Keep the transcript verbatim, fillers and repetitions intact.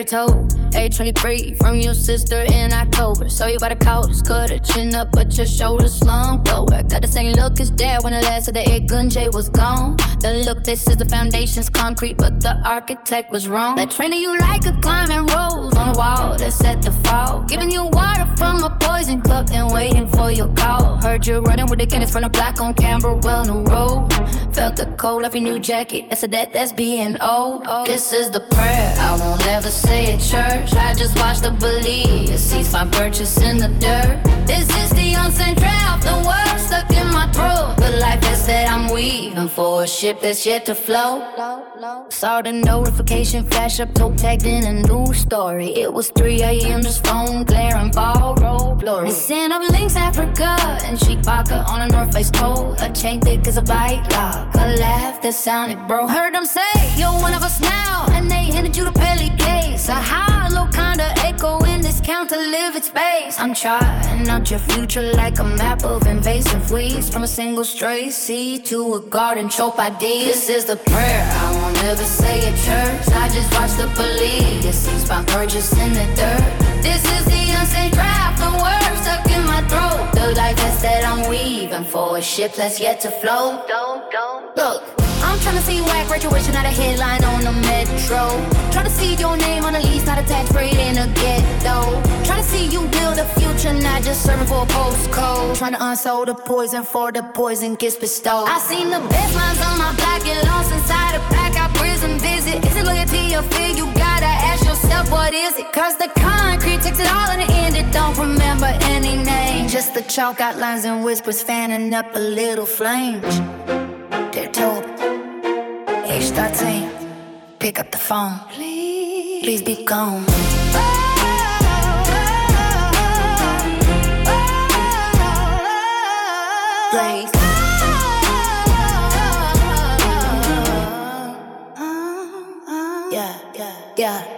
told. A twenty-three from your sister in October. So you by the couch, cut a chin up, but your shoulders slumped over. Got the same look as dad when the last of the egg gun J was gone. The look, this is the foundation's concrete, but the architect was wrong. That training you like a climbing rose on the wall that set the fall. Giving you water from a poison cup and waiting for your call. Heard you running with the cannons from the block on Camberwell New Road. Felt the cold of your new jacket. That's a that, that's being old. This is the prayer I won't ever say at church. I just watch the believe. It sees my purchase in the dirt. This is the unsent draft, the word stuck in my throat. The life is that I'm weaving for a ship that's yet to float. Saw the notification flash up, toe tagged in a new story. It was three a.m. just phone glaring, ball roll blurry. Sent up links Africa and she vodka on a North Face coat. A chain thick as a bite lock. A laugh that sounded bro. Heard them say, you're one of us now, and they handed you the Pelly case. A hollow kinda echo in this counter-living space. I'm charting out your future like a map of invasive weeds. From a single stray seed to a garden trope I did. This is the prayer I won't ever say at church. I just watch the believe. It seems my purchase in the dirt. This is the unseen draft, the words stuck in my throat. The life that's that I'm weaving for a ship that's yet to float. Look, I'm tryna see whack graduation, not a headline on the metro. Tryna see your name on the lease, not a tax free in a ghetto. Tryna see you build a future, not just serving for a postcode. Tryna unsold the poison for the poison gets bestowed. I seen the best lines on my block, get lost inside a pack, out prison visit. Is it loyalty or fear? You gotta ask yourself, what is it? Cause the concrete takes it all in the end, it don't remember any name. Just the chalk outlines and whispers fanning up a little flame. They're told H thirteen, pick up the phone. Please, please be gone. Please. Yeah, yeah, yeah.